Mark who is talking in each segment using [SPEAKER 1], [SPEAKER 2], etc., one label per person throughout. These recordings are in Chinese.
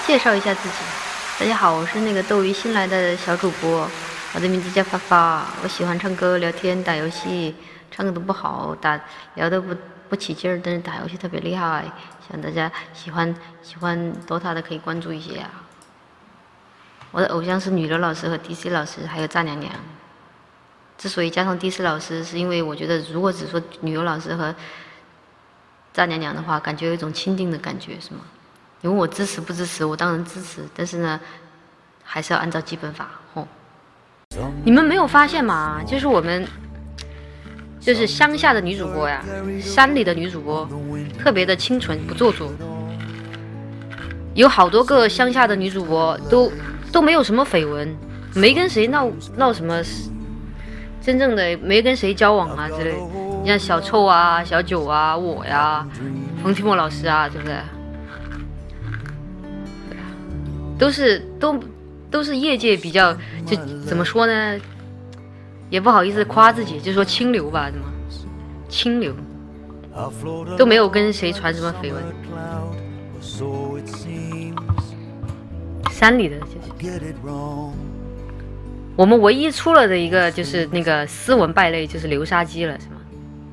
[SPEAKER 1] 介绍一下自己。大家好，我是那个斗鱼新来的小主播，我的名字叫发发。我喜欢唱歌、聊天、打游戏，唱歌都不好，聊得不起劲儿，但是打游戏特别厉害。希望大家喜欢 DOTA 的可以关注一些啊。我的偶像是女流老师和 DC 老师，还有炸娘娘。之所以加上 DC 老师，是因为我觉得如果只说女流老师和炸娘娘的话，感觉有一种钦定的感觉，是吗？你问我支持不支持，我当然支持，但是呢，还是要按照基本法。你们没有发现吗？就是我们，就是乡下的女主播呀，山里的女主播，特别的清纯不做作。有好多个乡下的女主播都没有什么绯闻，没跟谁闹什么，真正的没跟谁交往啊之类的。你像小臭啊、小九啊、我呀、冯提莫老师啊，对不对？都是业界比较，就怎么说呢，也不好意思夸自己，就说清流吧，怎么清流，都没有跟谁传什么绯闻。山里的就是我们唯一出了的一个就是那个斯文败类，就是流沙鸡了，是吗？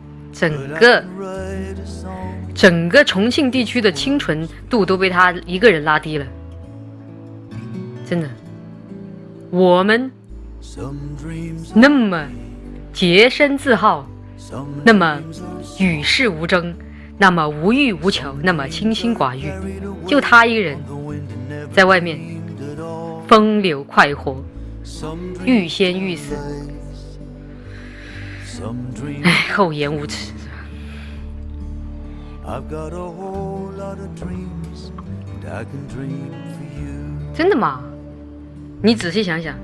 [SPEAKER 1] 整个重庆地区的清纯度都被他一个人拉低了。真的，我们那么洁身自好，那么与世无争，那么无欲无求，那么清心寡欲，就他一个人在外面风流快活，欲仙欲死，厚颜无耻。真的吗？你仔细想想，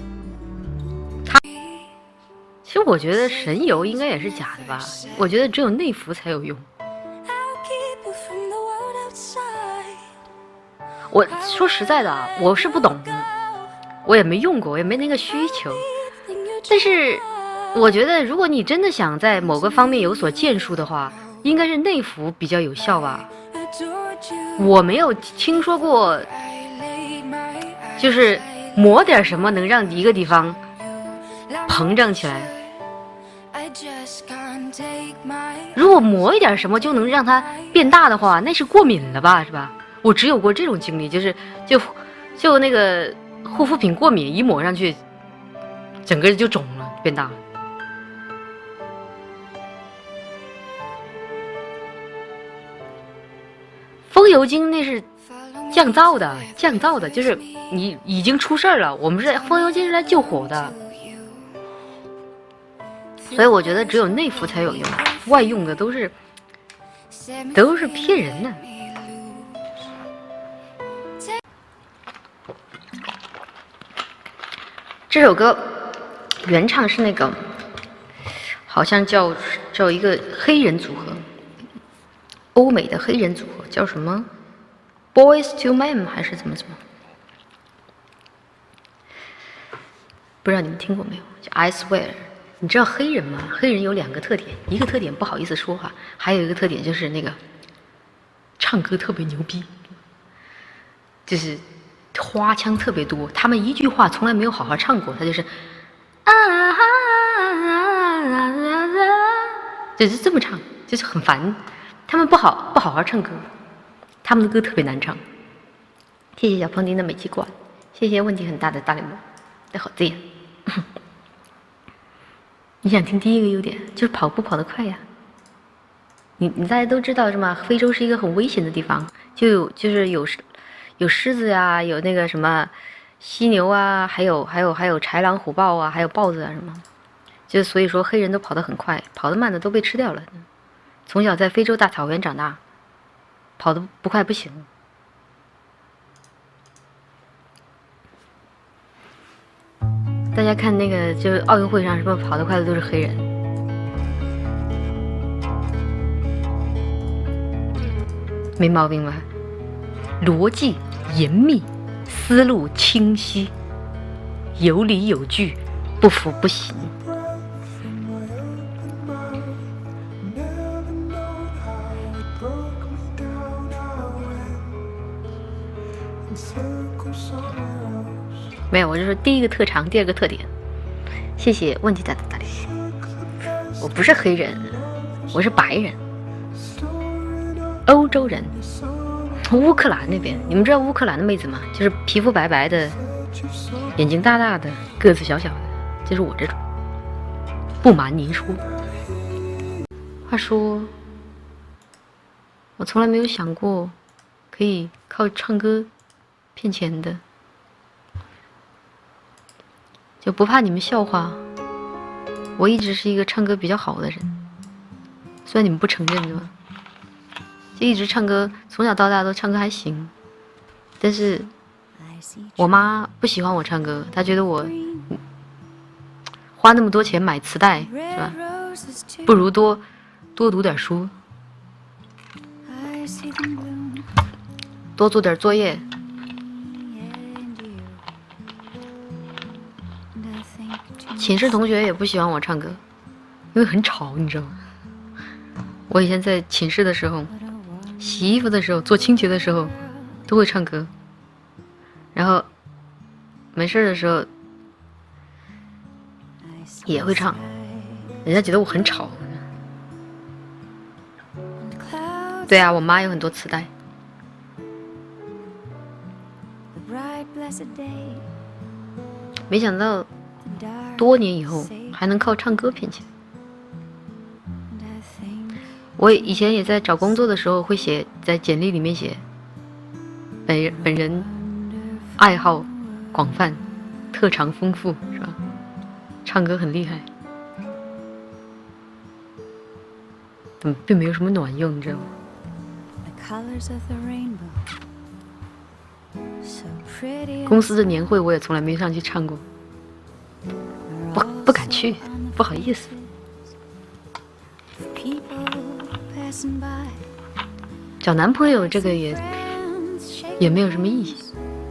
[SPEAKER 1] 其实我觉得神油应该也是假的吧？我觉得只有内服才有用。我说实在的啊，我是不懂，我也没用过，我也没那个需求。但是我觉得，如果你真的想在某个方面有所建树的话，应该是内服比较有效吧？我没有听说过，就是抹点什么能让一个地方膨胀起来。如果抹一点什么就能让它变大的话，那是过敏了吧，是吧？我只有过这种经历，就那个护肤品过敏，一抹上去，整个就肿了，变大了。风油精那是降噪的，就是你已经出事儿了。我们是风油精是来救火的，所以我觉得只有内服才有用，外用的都是骗人的。这首歌原唱是那个，好像叫一个黑人组合，欧美的黑人组合叫什么 ？Boys to Men 还是怎么？不知道你们听过没有？叫 I Swear。你知道黑人吗？黑人有2个特点，一个特点不好意思说话，还有一个特点就是那个唱歌特别牛逼，就是花腔特别多。他们一句话从来没有好好唱过，他就是就是这么唱，就是很烦。他们不好好唱歌，他们的歌特别难唱。谢谢小胖丁的煤气罐，谢谢问题很大的大脸猫的好字。你想听第一个优点，就是跑步跑得快呀。你大家都知道是吗？非洲是一个很危险的地方，就是有狮子呀，有那个什么犀牛啊，还有豺狼虎豹啊，还有豹子啊什么。就所以说黑人都跑得很快，跑得慢的都被吃掉了。从小在非洲大草原长大，跑得不快不行。大家看那个，就是奥运会上什么跑得快的都是黑人。没毛病吧？逻辑严密，思路清晰，有理有据，不服不行。 没有，我就说第一个特长，第二个特点。谢谢问题大的大力。我不是黑人，我是白人，欧洲人，乌克兰那边。你们知道乌克兰的妹子吗？就是皮肤白白的，眼睛大大的，个子小小的，就是我这种。不瞒您说，话说，我从来没有想过可以靠唱歌骗钱的，就不怕你们笑话。我一直是一个唱歌比较好的人，虽然你们不承认，对吧？就一直唱歌，从小到大都唱歌还行，但是我妈不喜欢我唱歌，她觉得我花那么多钱买磁带，是吧？不如多读点书，多做点作业。寝室同学也不喜欢我唱歌，因为很吵，你知道吗？我以前在寝室的时候，洗衣服的时候，做清洁的时候，都会唱歌。然后没事的时候也会唱，人家觉得我很吵。对啊，我妈有很多磁带。没想到多年以后还能靠唱歌骗钱。我以前也在找工作的时候会写，在简历里面写本人爱好广泛，特长丰富，是吧？唱歌很厉害，并没有什么卵用，你知道吗？公司的年会我也从来没上去唱过，不敢去，不好意思。找男朋友这个也没有什么意义，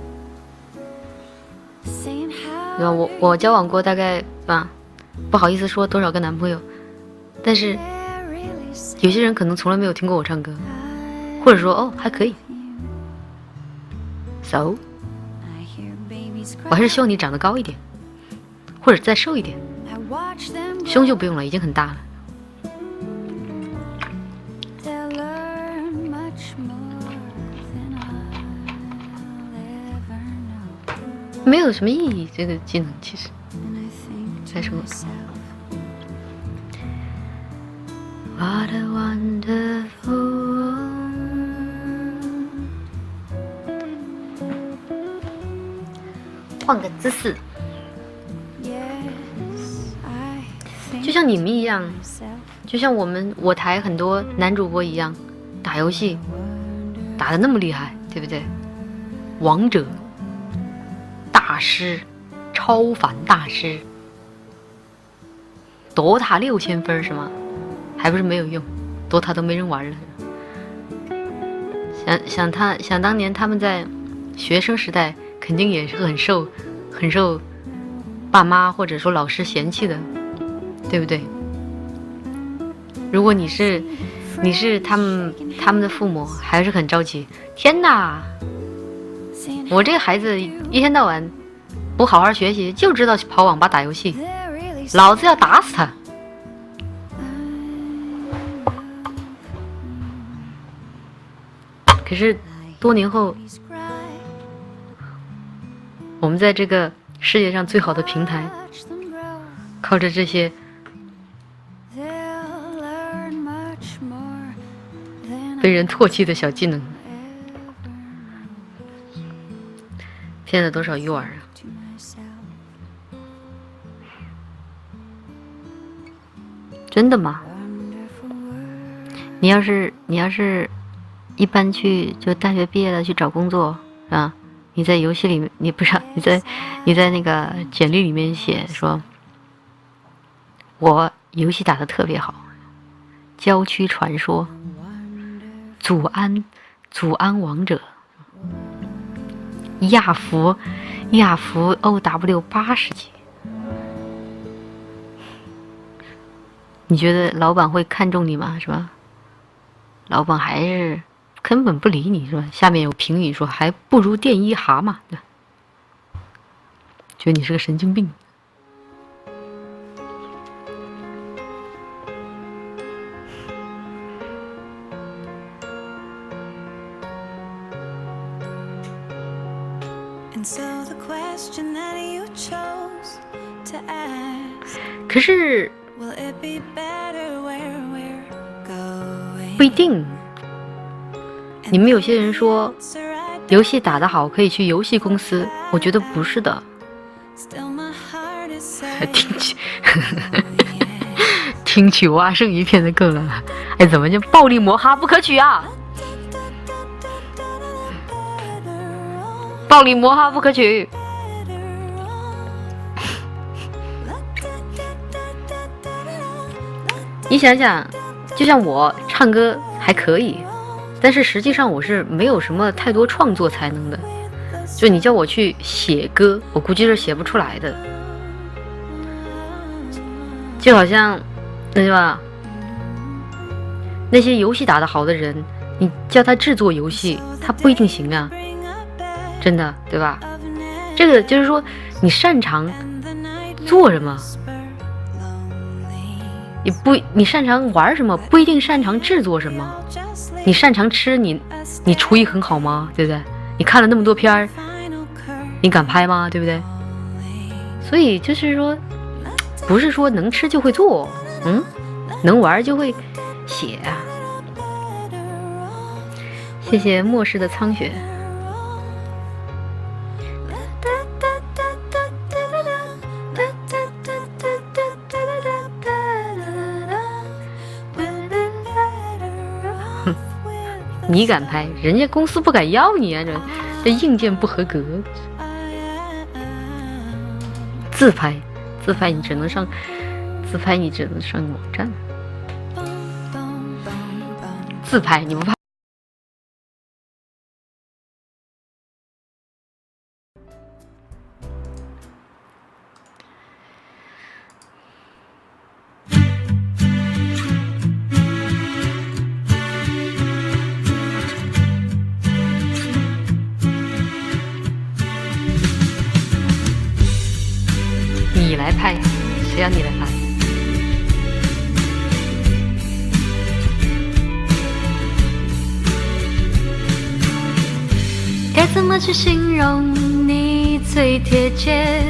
[SPEAKER 1] 对吧？我交往过大概不好意思说多少个男朋友，但是有些人可能从来没有听过我唱歌，或者说还可以。So， 我还是希望你长得高一点，或者再瘦一点，胸就不用了，已经很大了。没有什么意义，这个技能其实再说。What a wonderful world。 换个姿势，就像你们一样，就像我台很多男主播一样，打游戏打得那么厉害，对不对？王者大师，超凡大师，DOTA 6000分是吗？还不是没有用，DOTA 都没人玩了。想当年他们在学生时代，肯定也是很受爸妈或者说老师嫌弃的，对不对？如果你是他们的父母，还是很着急。天哪，我这个孩子一天到晚不好好学习，就知道去跑网吧打游戏，老子要打死他！可是多年后，我们在这个世界上最好的平台，靠着这些被人唾弃的小技能，骗了多少鱼丸啊！真的吗？你要是一般就大学毕业了去找工作啊，你在游戏里面，你在那个简历里面写说，我游戏打得特别好，郊区传说，祖安王者，亚服 OW 80级，你觉得老板会看重你吗？是吧？老板还是根本不理你是吧？下面有评语说还不如电一蛤蟆，对吧？觉得你是个神经病。可是不一定。你们有些人说游戏打得好可以去游戏公司，我觉得不是的。听取蛙声一片的歌了，哎，怎么就暴力摩哈不可取啊？暴力摩哈不可取。你想想，就像我唱歌还可以，但是实际上我是没有什么太多创作才能的。就你叫我去写歌，我估计是写不出来的。就好像，对吧？那些游戏打得好的人，你叫他制作游戏，他不一定行啊，真的，对吧？这个就是说，你擅长做什么，你擅长玩什么，不一定擅长制作什么。你擅长吃，你厨艺很好吗？对不对？你看了那么多片儿，你敢拍吗？对不对？所以就是说，不是说能吃就会做，能玩就会写啊。谢谢末世的苍雪。你敢拍，人家公司不敢要你啊！这硬件不合格。自拍你只能上网站。自拍你不怕？你来拍，谁让你来拍？该怎么去形容你最贴切？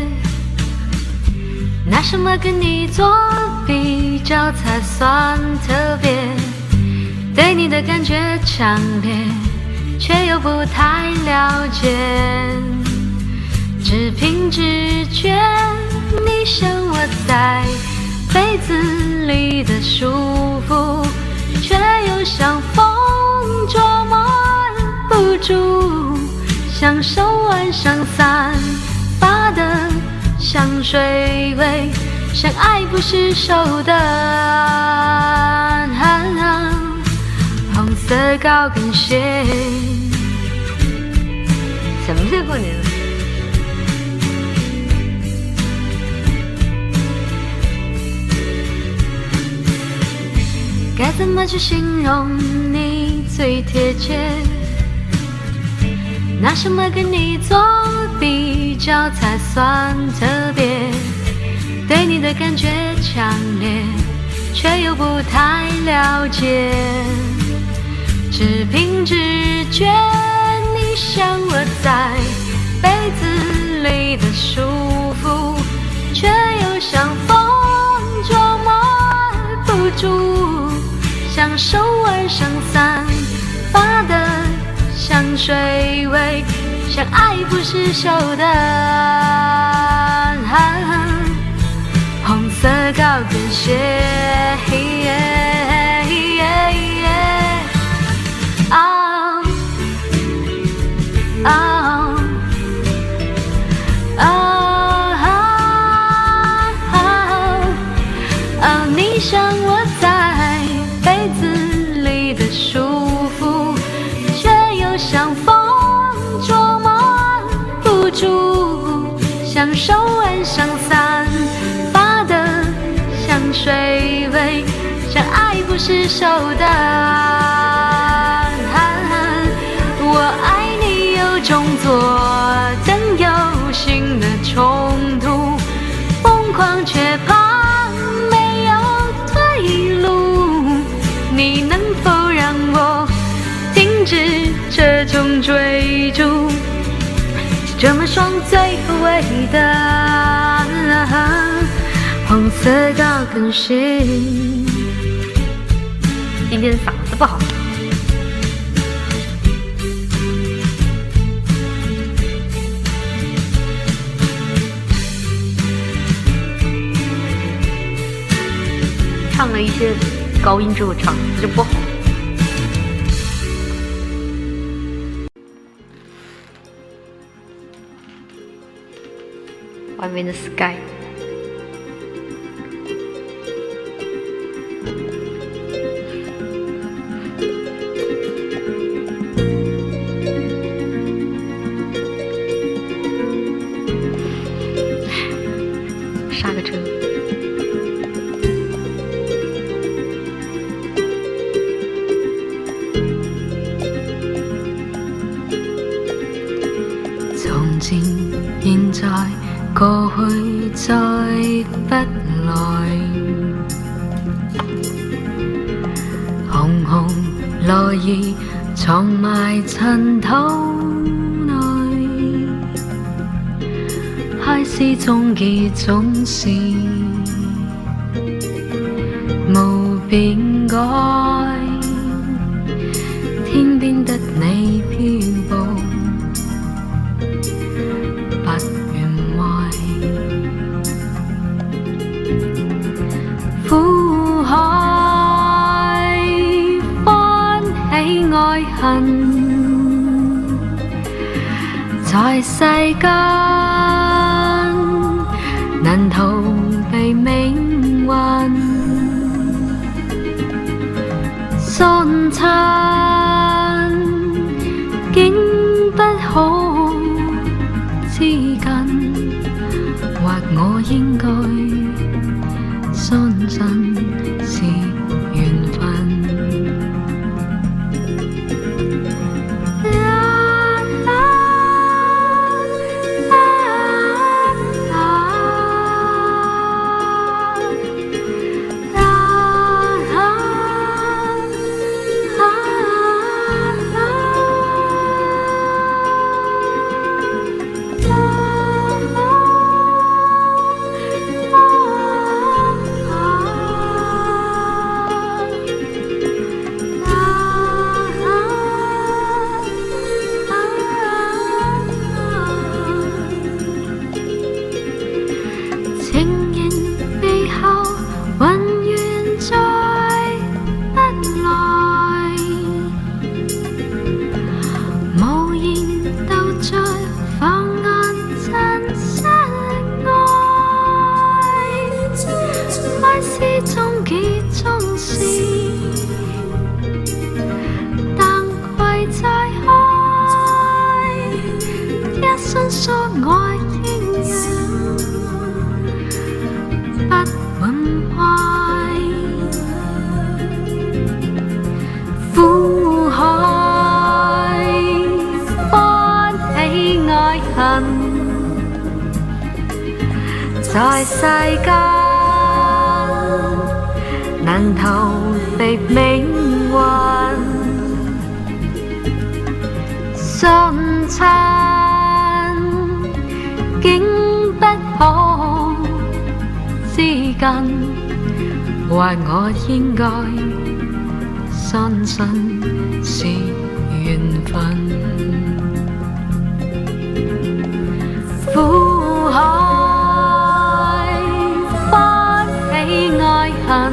[SPEAKER 1] 拿什么跟你做比较才算特别？对你的感觉强烈，却又不太了解，只凭直觉。你像我在被子里的舒服，却又像风捉摸不住，像手腕上散发的香水味，像爱不释手的红色高跟鞋。什么时候过年了？该怎么去形容你最贴切？拿什么跟你做比较才算特别？对你的感觉强烈，却又不太了解，只凭直觉。你像我在被子里的舒服，却又像风捉摸不住，像手腕上散发的香水味，像爱不释手的红色高跟鞋。你像我在被子里的舒服，却又像风捉摸不住，像手腕上散发的香水味，像爱不释手的中作，等有新的冲突，疯狂却怕没有退路。你能否让我停止这种追逐？这么双最后尾的红色高跟鞋。今天嗓子不好。唱了一些高音之后，嗓子就不好。外面的 sky。刹个车。从前、現在、過去，再不來。紅紅落葉藏埋塵土內，開始終結總是無變改。天邊得你漂泊，不願壞。苦海翻起愛恨，在世間難逃避命運。相親竟不可知近，或我應該相信是緣分。伸縮愛應人，不滿壞。苦海翻起愛恨，在世間難逃避命運。相親竟不可知近，或我應該相信是緣分。苦海翻起愛恨，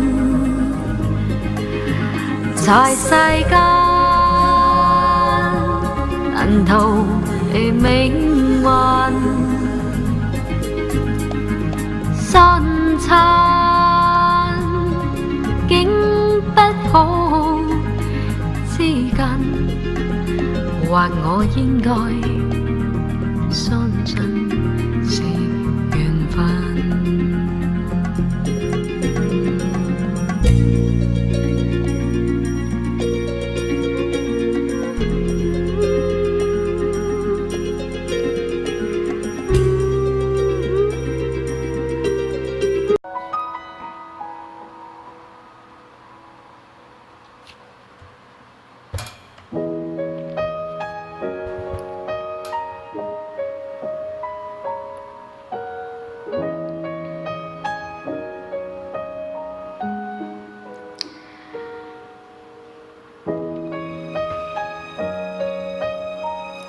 [SPEAKER 1] 在世間難逃避命運。相親竟不可知近，或我應該相信是緣分。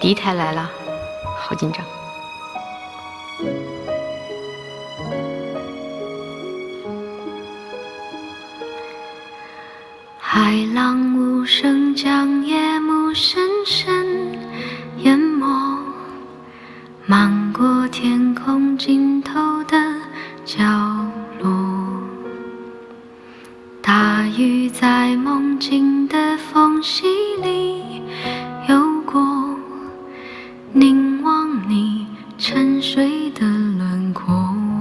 [SPEAKER 1] 第一台来了，好紧张。海浪无声将夜幕深深淹没，漫过天空尽头的角落。大雨在梦境的缝隙里游过，凝望你沉睡的轮廓，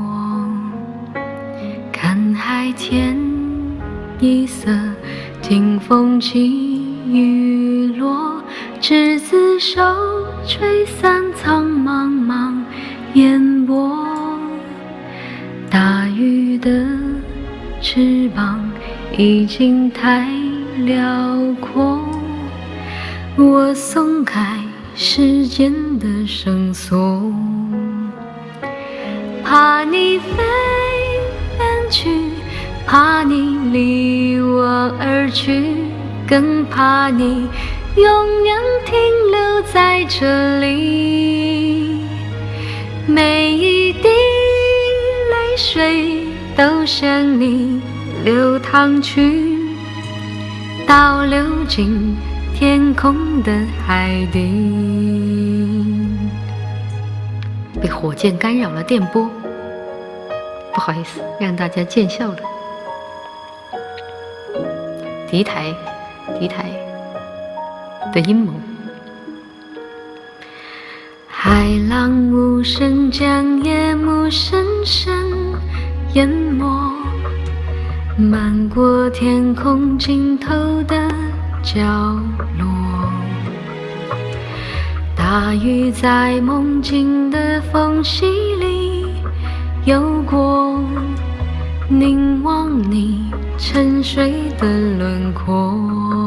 [SPEAKER 1] 看海天一色，听风起雨落，执子手，吹散苍茫茫烟波。大鱼的翅膀已经太辽阔，我松开时间的绳索，怕你飞远去，怕你离我而去，更怕你永远停留在这里。每一滴泪水都向你流淌去，倒流进天空的海底。被火箭干扰了电波，不好意思，让大家见笑了。第一台的阴谋。海浪无声将夜幕深深淹没，漫过天空尽头的角落。大雨在梦境的缝隙里游过，凝望你沉睡的轮廓，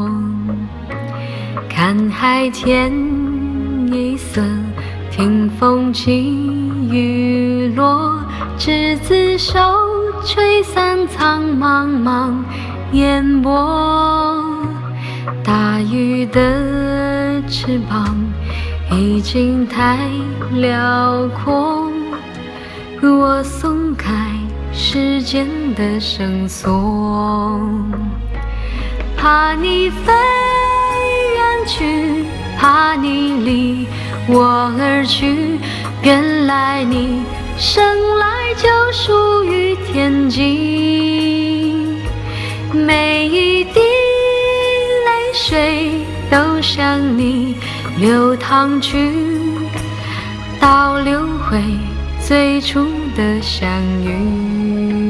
[SPEAKER 1] 看海天一色，听风起雨落，执子手，吹散苍茫茫烟波。大鱼的翅膀已经太辽阔，我松开时间的绳索，怕你飞远去，怕你离我而去，原来你生来就属于天际。每一滴泪水都向你流淌去，倒流回最初的相遇。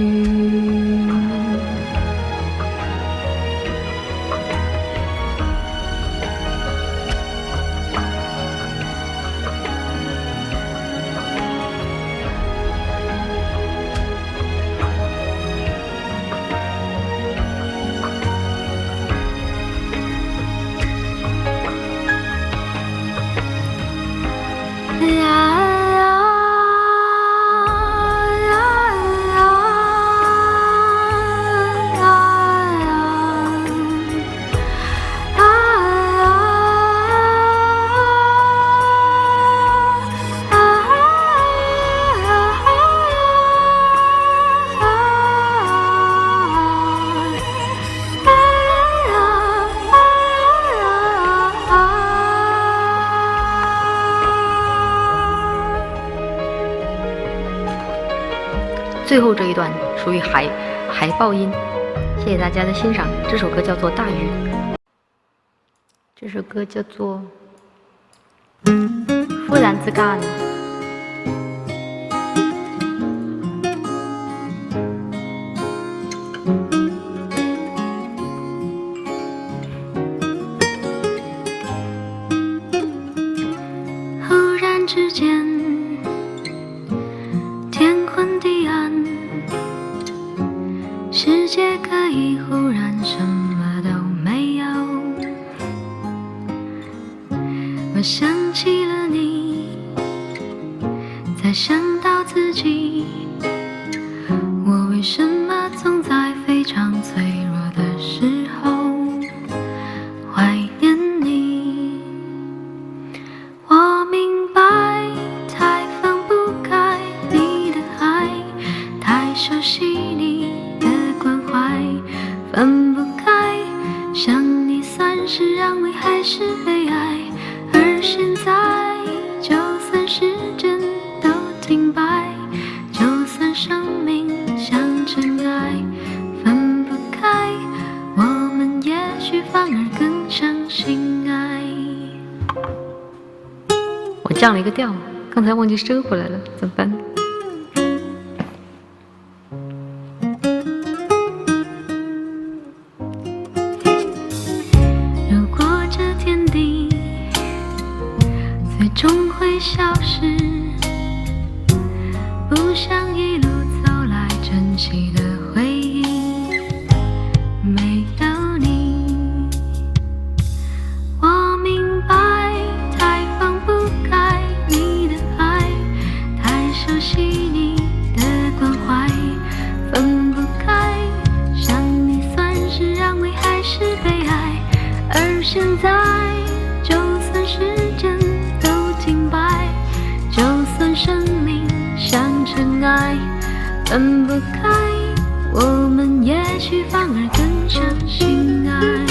[SPEAKER 1] 最后这一段属于海爆音，谢谢大家的欣赏。这首歌叫做《大雨》，这首歌叫做《忽然之间》。忽然之间，天昏地暗，世界可以忽然什么都没有。我想起了你，再想到自己，我为什么总在非常脆弱的时候怀念你？ 我降了一个调，刚才忘记升回来了，怎么办？
[SPEAKER 2] 如果这天地最终会消失，不想一路走来珍惜的回忆，没有你，我明白太放不开你的爱，太熟悉你的关怀，分不开，想你算是安慰还是悲哀，而现在就算时针都停摆，就算生命像尘埃，分不开，我们也许反而更相信爱。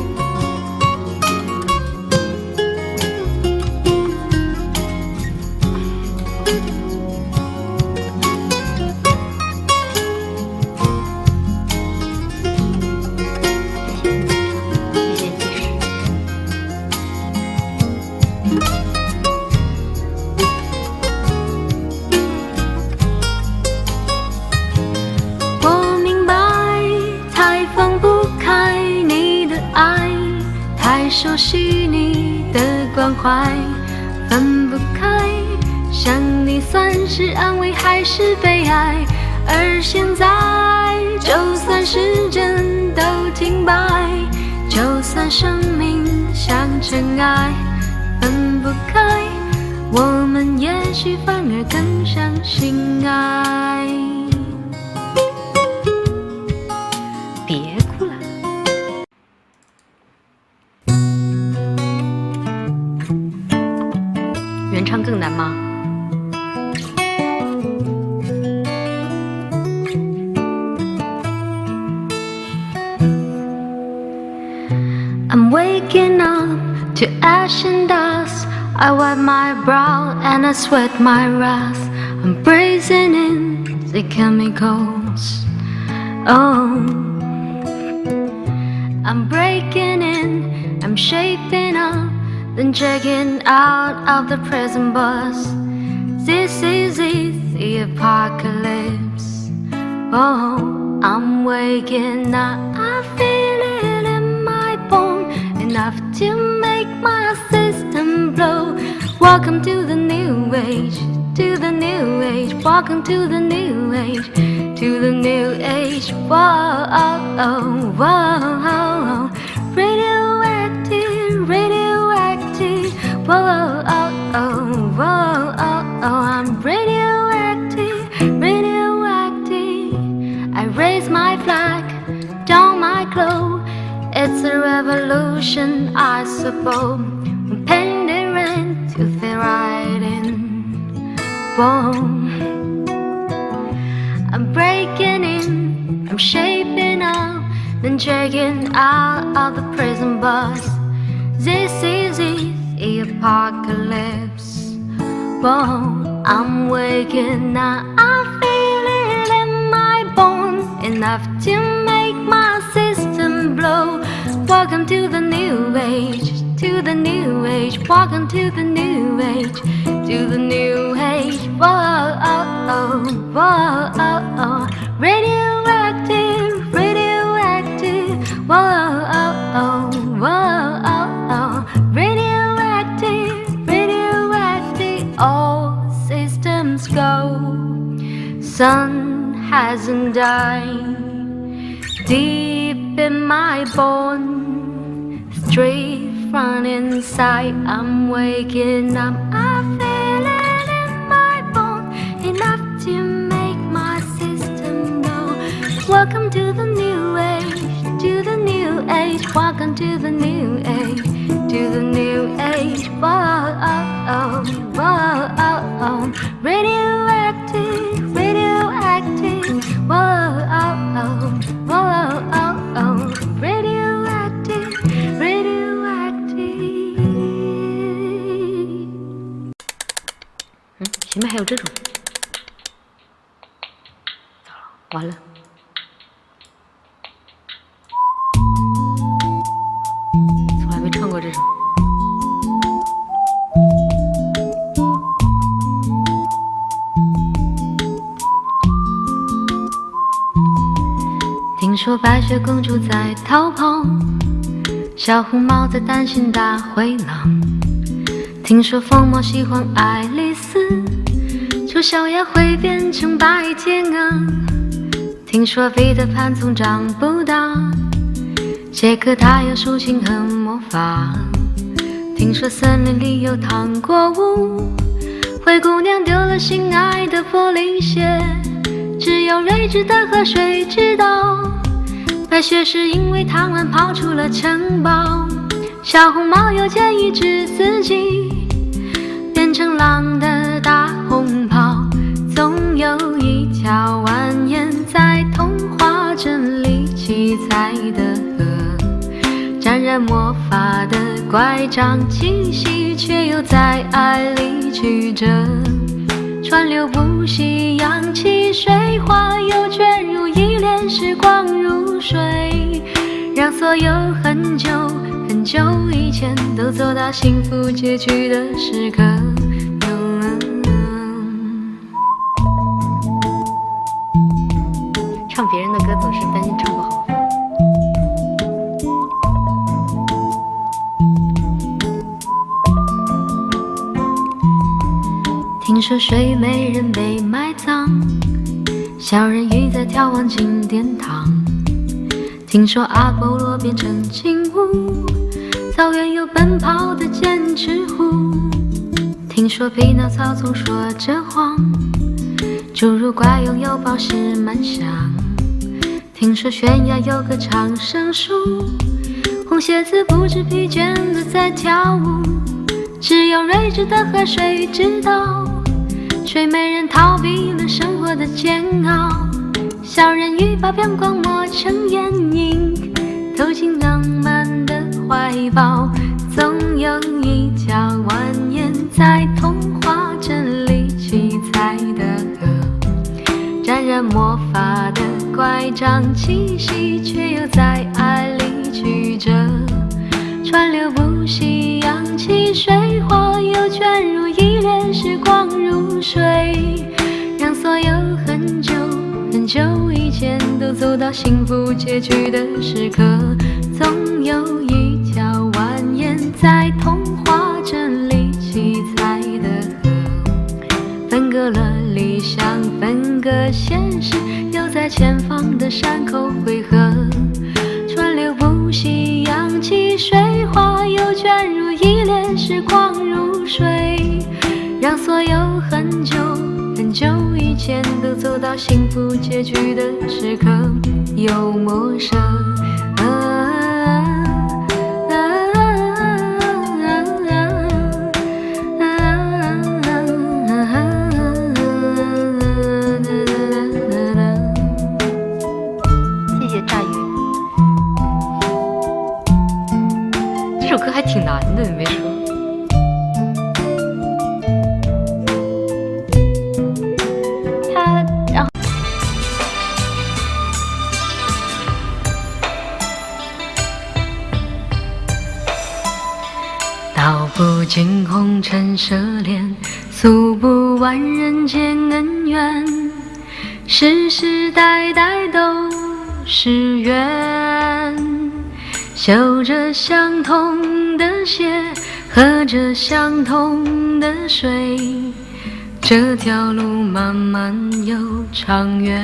[SPEAKER 2] 我明白，太放不开你的爱，太熟悉你的关怀，分不开，想你算是安慰还是悲哀，而现在就算时针都停摆，就算生命像尘埃，分不开，我们也许反而更相信爱。
[SPEAKER 1] 别哭了。原唱更难吗？
[SPEAKER 2] I'm waking up to ash and dust. I wipe my brow and I sweat my wrath. I'm breathing in the chemicals. Oh, I'm breaking in, I'm shaping up, then checking out of the prison bus. This is it, the apocalypse. Oh, I'm waking up, I feel it in my bone, enough to make my system blow. Welcome to the new age, to the new age. Welcome to the new age, to the new age. Whoa, oh, oh, whoa, radioactive, radioactive. Whoa, oh, oh, whoa, oh, oh, I'm radioactive, radioactive. I raise my flag, don my clothes. It's a revolution, I suppose. I'm pandering to the writing. Whoa, I'm breaking in, I'm shaping up, then checking out of the prison bus. This is it, the apocalypse. Whoa, I'm waking up, I feel it in my bones, enough to make my system blow. Welcome to the new age, to the new age. Welcome to the new age, to the new age. Whoa, oh, oh, whoa, oh, oh. Radioactive, radioactive. Whoa, oh, oh, whoa, oh, oh. Radioactive, radioactive. All systems go. Sun hasn't died. Deep in my bones, straight from inside, I'm waking up. I feel it in my bones, enough to make my system go. Welcome to the new age, to the new age. Welcome to the new age, to the new age. Whoa, oh, oh, whoa, oh, oh. Radioactive, radioactive. Whoa, oh, oh, whoa, oh, oh. Radioactive, radioactive.
[SPEAKER 1] 前面还有这种，糟了，完了。从来没唱过这种。
[SPEAKER 2] 说白雪公主在逃跑，小红帽在担心大灰狼。听说疯帽喜欢爱丽丝，丑小鸭会变成白天鹅。听说彼得潘总长不大，杰克他有竖琴和魔法。听说森林里有糖果屋，灰姑娘丢了心爱的玻璃鞋，只有睿智的河水知道，白雪是因为贪玩跑出了城堡。小红帽又建议治自己变成狼的大红袍，总有一条蜿蜒在童话镇里七彩的河，沾染魔法的乖张气息，却又在爱里曲折，川流不息，扬起水花，又卷入一帘时光如水，让所有很久很久以前都走到幸福结局的时刻。
[SPEAKER 1] 唱别人的歌总是担心唱不好。
[SPEAKER 2] 听说睡美人被埋葬，小人鱼在眺望金殿堂。听说阿波罗变成金乌，草原有奔跑的剑齿虎。听说匹诺曹总说着谎，侏儒怪拥有宝石满箱。听说悬崖有个长生树，红鞋子不知疲倦地在跳舞，只有睿智的河水知道，睡美人逃避了生活的煎熬，小人鱼把阳光抹成眼影，投进浪漫的怀抱，总有一条蜿蜒在童话镇里七彩的河，沾染魔法的乖张气息，却又在爱里曲折，川流不息，扬起水花，又卷入一帘时光如水，让所有很久很久以前都走到幸福结局的时刻，总有一条蜿蜒在童话镇里七彩的河，分割了理想，分割现实，又在前方的山口汇合，川流不息，扬起水花，又卷入一帘时光如水，让所有很久很久以前都走到幸福结局的时刻，有陌生
[SPEAKER 1] 这首歌还挺难的，你没说。然后
[SPEAKER 2] 道不尽红尘奢恋，诉不完人间恩怨，世世代代都是缘。修着相同的鞋，喝着相同的水，这条路漫漫又长远。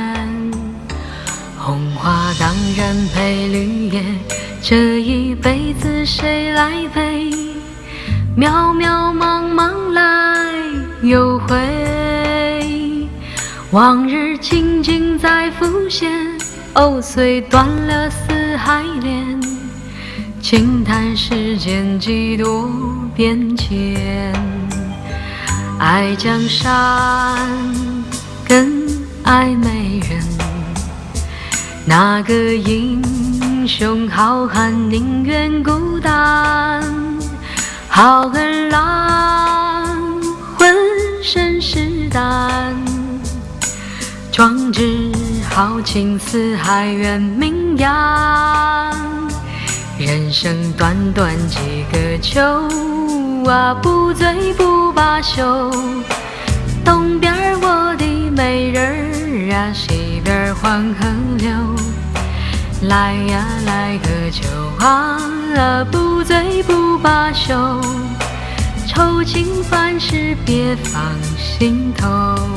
[SPEAKER 2] 红花当然配绿叶，这一辈子谁来陪？渺渺茫茫来又回，往日情景在浮现，虽断了丝还连，轻叹世间几多变迁。爱江山更爱美人，那个英雄好汉宁愿孤单，好汉郎浑身是胆，壮志豪情四海远名扬。人生短短几个秋啊，不醉不罢休。东边我的美人儿啊，西边黄河流。 来呀来喝酒啊，不醉不罢休，愁情烦事别放心头。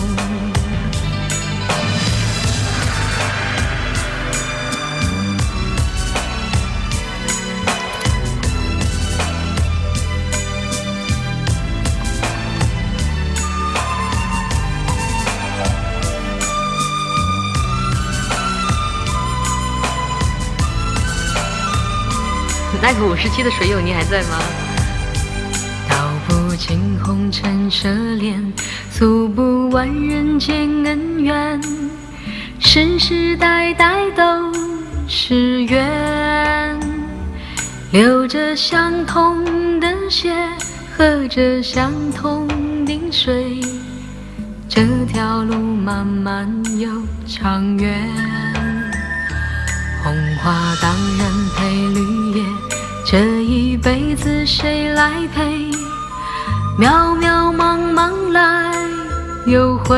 [SPEAKER 1] 那个57的水友，你还在吗？
[SPEAKER 2] 道不尽红尘奢恋，诉不完人间恩怨，世世代代都是缘。流着相同的血，喝着相同的水，这条路漫漫又长远。红花当然配绿叶，这一辈子谁来陪？渺渺茫茫来又回，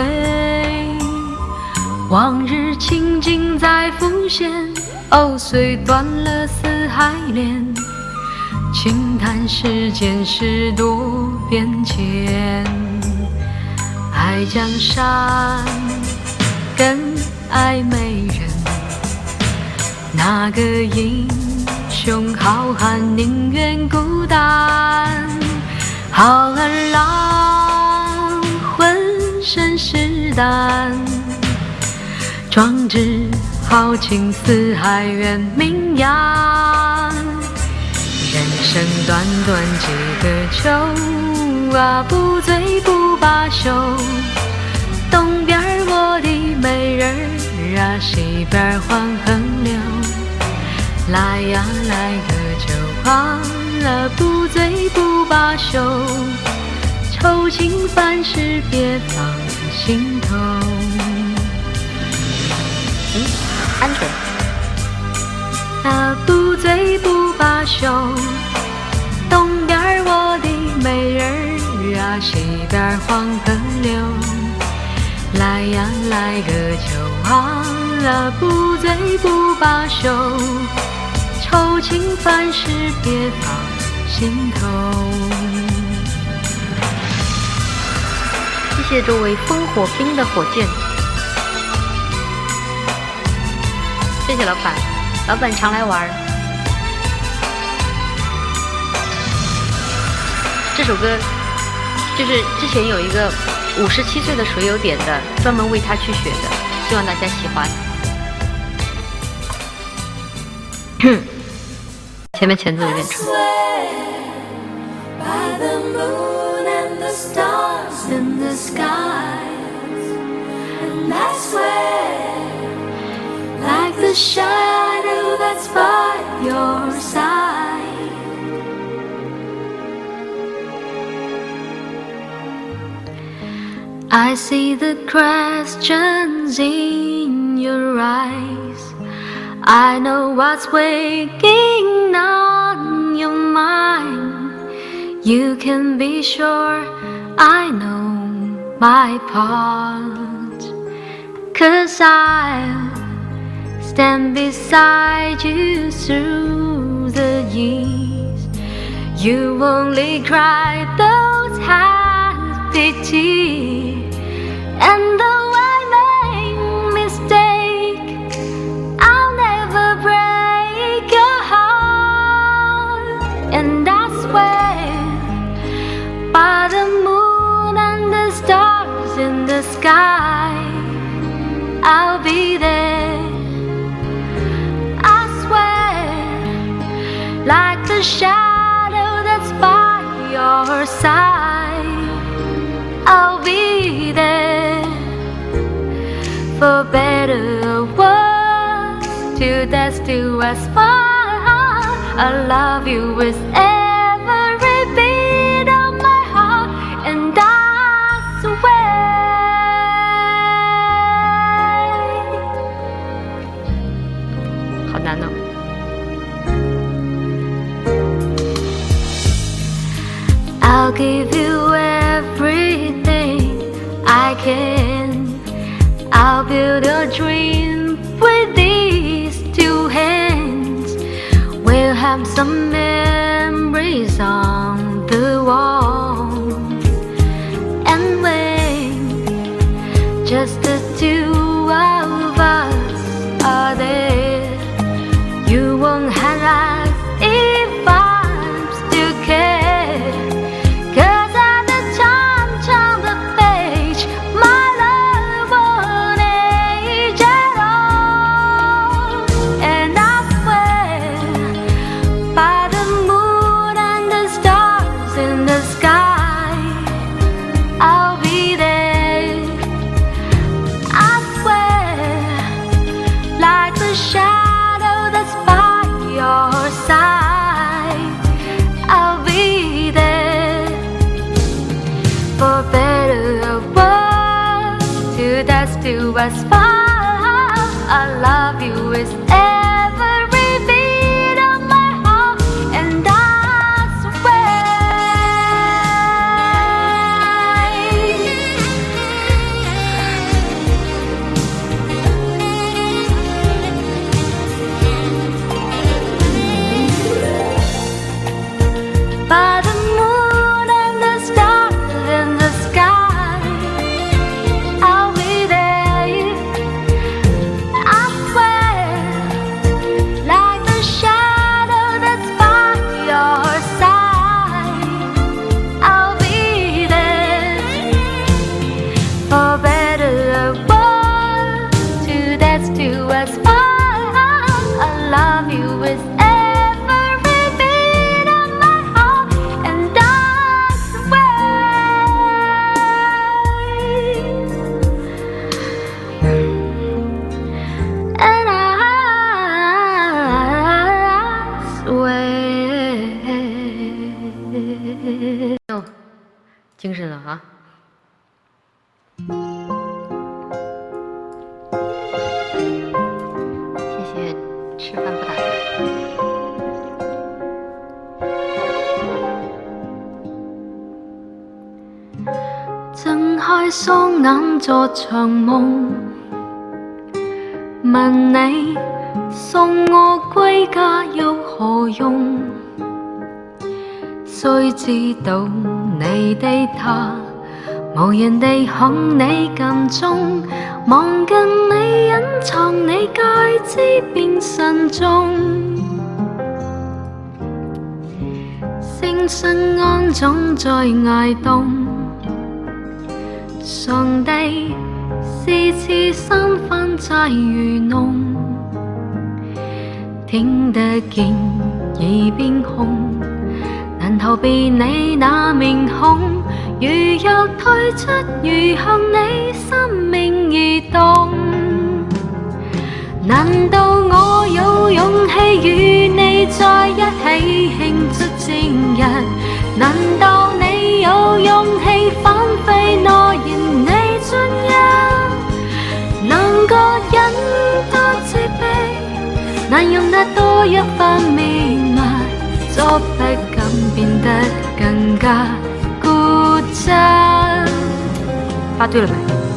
[SPEAKER 2] 往日情景再浮现。哦，虽断了丝还连，轻叹世间事多变迁。爱江山更爱美人，那个英雄好汉宁愿孤单，好儿郎浑身是胆，壮志豪情四海远名扬。人生短短几个秋啊，不醉不罢休。东边我的美人儿啊，西边黄河流。来呀来喝酒啊，不醉不罢休，愁情烦事别放心头。
[SPEAKER 1] 安全。
[SPEAKER 2] 不醉不罢休，东边我的美人儿啊，西边黄河流。来呀来喝酒啊，不醉不罢休，愁情烦事别放心头。
[SPEAKER 1] 谢谢这位烽火兵的火箭，谢谢老板，老板常来玩。这首歌就是之前有一个57岁的水友点的，专门为他去选的，希望大家喜欢。前面前奏有点长。
[SPEAKER 2] I see the questions in your eyes. I know what's weighing on your mind. You can be sure I know my part, 'cause I'll stand beside you through the years. You only cry those happy tears, and though I make mistake, I'll never break your heart. And I swear by the moon and the stars in the sky, I'll be there. I swear, like the shadow that's by your side, I'll be there. For better or worse, till death still us part. I love you with every beat of my heart, and I swear.
[SPEAKER 1] 好难哦。
[SPEAKER 2] I'll give you everything I can. I'll build a dream with these two hands. some memories on the wall, and when just the two of us are there, you won't have asked if I'm still care. 'Cause at the time on the page, my love won't age at all. And I swear by the moon and the stars in the sky, I'll be there. I swear, like the shadow that's by your side, I'll be there. For better or worse, to that's to us far. I love you is every beat of my heart, and that's why. By the moon and the stars in the sky, I'll be there. I swear, like the shadow that's by your side, I'll be there. For better or worse, to that's to us far. I love you with every beat of my heart, and that's why. And I swear.
[SPEAKER 1] 哟，精神了啊！谢谢吃饭不打盹。
[SPEAKER 2] 睜開雙眼作場夢，問你送我歸家有何用？雖知道你的他無人地看你撳鐘，望緊你隱藏你戒指變慎重，聲聲安總在崖洞。上帝是次三番債愚弄，聽得見耳邊空，難逃避你那面孔。如若退出，如向你生命移動，難道我有勇氣與你在一起慶祝正日？難道你有勇氣反廢諾言？你盡一兩個人都自卑，難容納多一番秘密，作不敢變得更加固執。
[SPEAKER 1] 发对了没？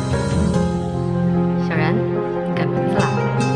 [SPEAKER 1] 小然，你改名字了？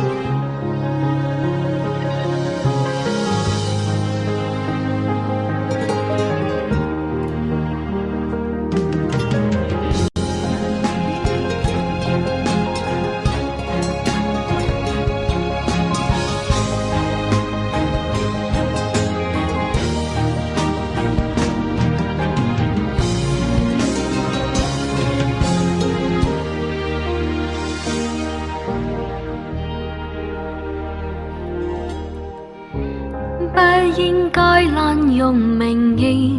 [SPEAKER 2] 不應該濫用名義，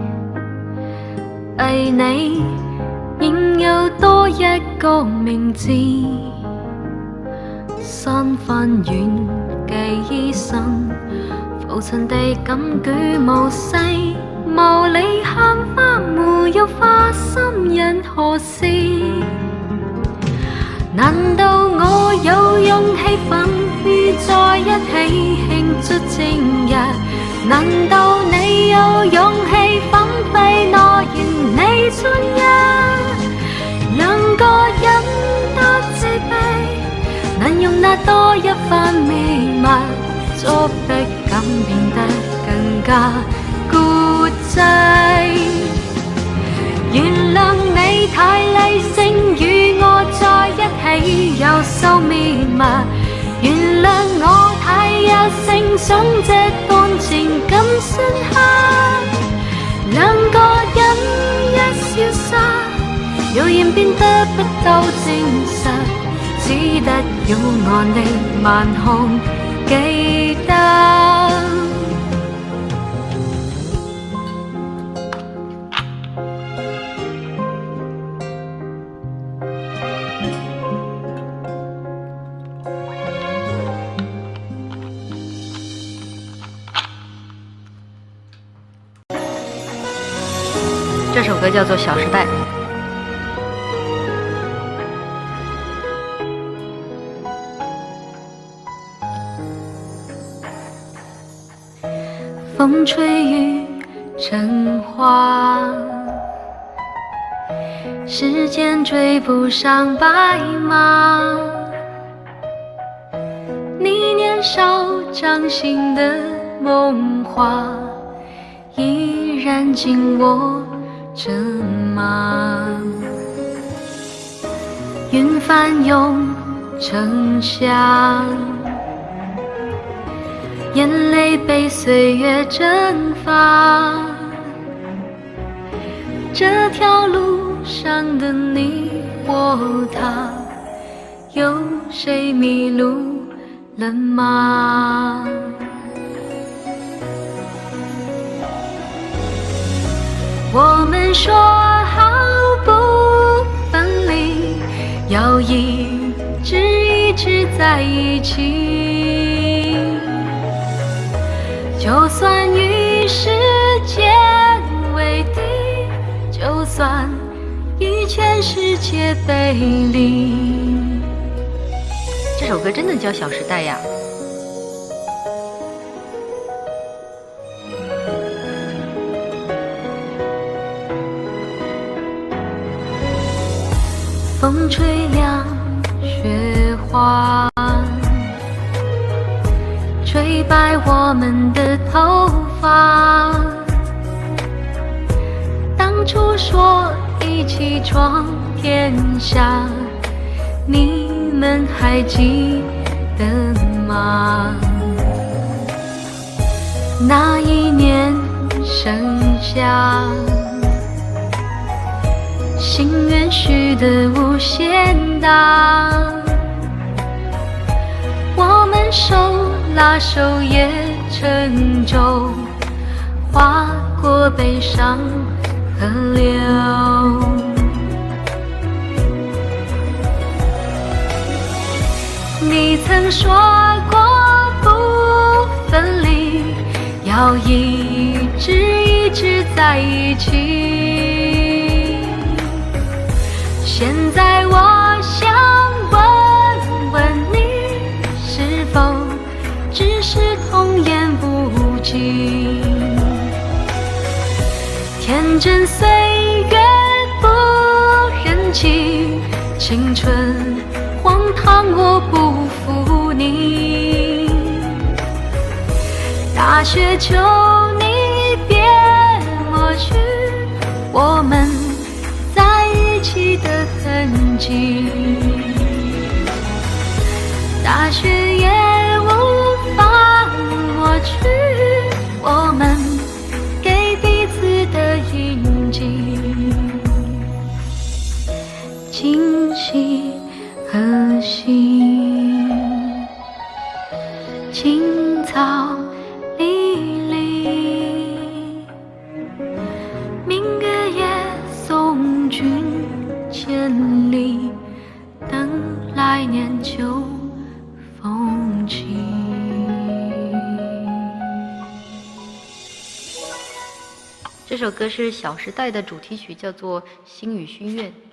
[SPEAKER 2] 為你仍有多一個名字。三番遠嘅醫生，浮塵地感舉無勢，無理喊花沒有花心人何事？難道我有勇氣奮於在一起慶祝正日？難道你有勇氣粉廢諾言？你盡一兩個人都自卑，難容納多一番秘密，作不敢變得嘅故仔。原諒你太理性，與我在一起有數滅物。原諒我太有性，想這段情咁深刻。兩個人一消失，謠言變得不夠證實，只得要我你萬紅記得。
[SPEAKER 1] 这首歌叫做《小时代》。
[SPEAKER 2] 风吹雨成花，时间追不上白马。你年少掌心的梦话，依然紧握着吗？云翻涌成夏，眼泪被岁月蒸发。这条路上的你我他，有谁迷路了吗？我们说好不分离，要一直在一起。就算与时间为敌，就算与全世界背离。
[SPEAKER 1] 这首歌真的叫《小时代》呀。
[SPEAKER 2] 风吹凉雪花，吹白我们的头发。当初说一起闯天下，你们还记得吗？那一年盛夏，心愿许得无限大，我们手拉手也乘舟，划过悲伤河流。你曾说过不分离，要一直在一起。现在我想问问你，是否只是童言无忌？天真岁月不忍欺，青春荒唐我不负你。大雪求你别抹去我们在一起的痕迹，大雪也无法抹去我们给彼此的印记。今夕何夕，青草离离，明月夜送君千里，等来年秋风起。
[SPEAKER 1] 这首歌是《小时代》的主题曲，叫做《星语心愿》。